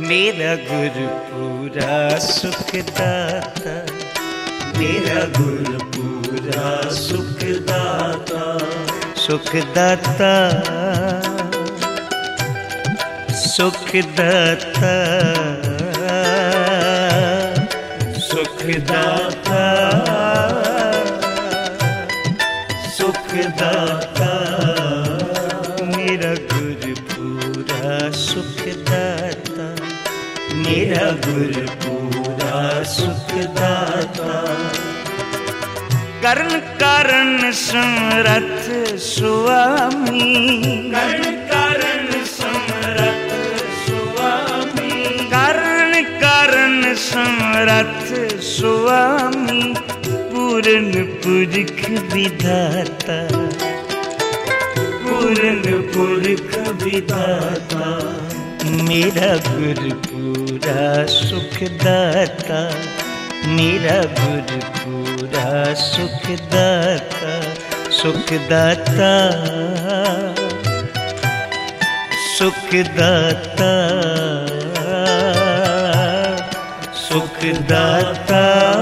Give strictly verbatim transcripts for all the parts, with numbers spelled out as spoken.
मेरा गुरु पूरा सुखदाता, मेरा गुरु पूरा सुखदाता, सुखदाता सुखदाता सुखदाता सुखदाता, मेरा गुरु पूरा सुखदाता, मेरा गुरु पूरा सुखदाता। कर्ण कारण समरथ स्वामी, कर्ण कारण समरथ स्वामी, कर्ण कारण समरथ स्वामी, पूर्ण पुरख विधाता, पूर्ण पुरख विधाता, मेरा गुरु पूरा सुखदाता, मेरा गुरु पूरा सुखदाता, सुखदाता सुखदाता सुखदाता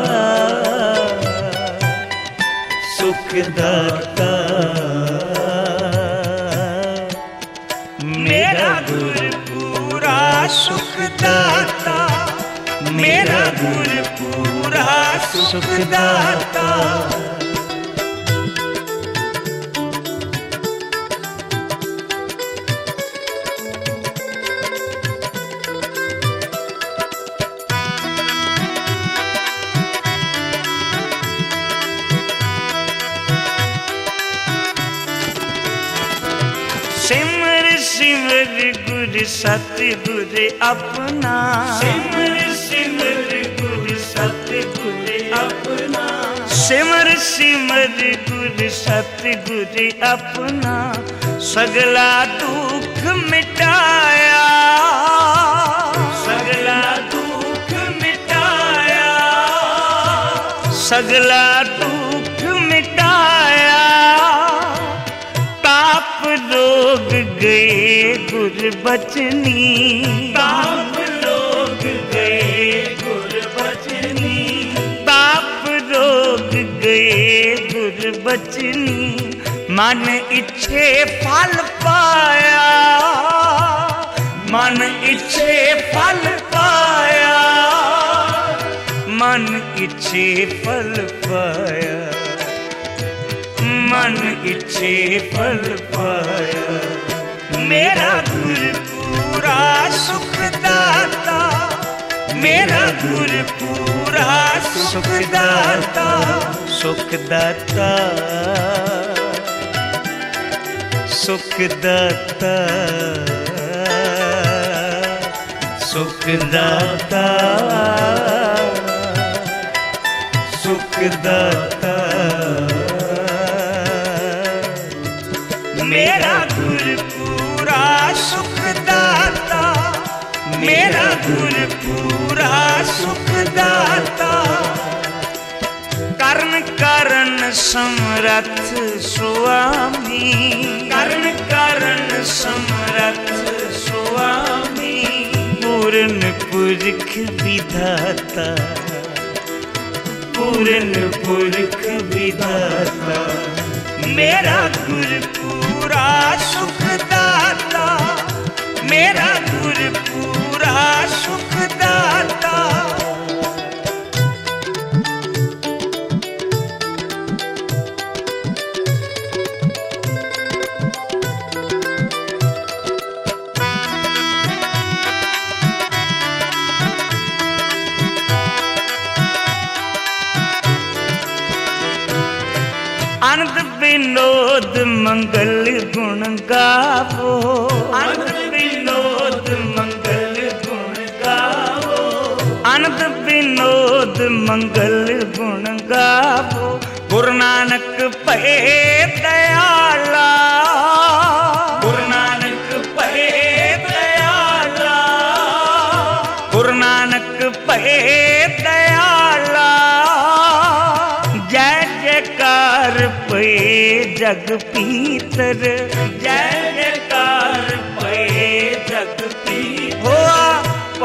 सुखदाता, मेरा गुरु पूरा सुखदाता, मेरा गुरु पूरा सुखदाता। सिमर सिमर गुर सतगुर अपना, सिमर सिमर गुर सतगुर अपना, सिमर सिमर गुर सतगुर अपना, सगला दुख मिटाया, सगला दुख मिटाया, सगला दुख मिटाया, ताप रोग गए गुरबचनी, ताप रोग गए गुरबचनी, ताप रोग गए गुरबचनी, मन इच्छे फल पाया, मन इच्छे फल पाया, मन इच्छे फल पाया, मन इच्छे फल पाया, मेरा गुरु पूरा सुखदाता, मेरा गुरु पूरा सुखदाता, सुखदाता सुखदाता सुखदाता सुखदाता, मेरा गुरु पूरा सुखदाता, मेरा गुरु पूरा सुखदाता। कर्ण कारण समरथ स्वामी, कर्ण कारण समरथ स्वामी, पूर्ण पुरख विधाता, पूर्ण पुरख विधाता, मेरा गुरु पूरा सुखदाता, मेरा गुरु पूरा सुखदाता। आनंद विनोद मंगल गुण गावो, आनंद विनोद मंगल गुण गावो, आनंद विनोद मंगल गुण गावो, गुरु नानक पए दयाला, गुरु नानक पए दयाला, गुरु नानक पए दयाला, जय जयकार पे जग पीतर, जय जयकार पे जग पीतर, हो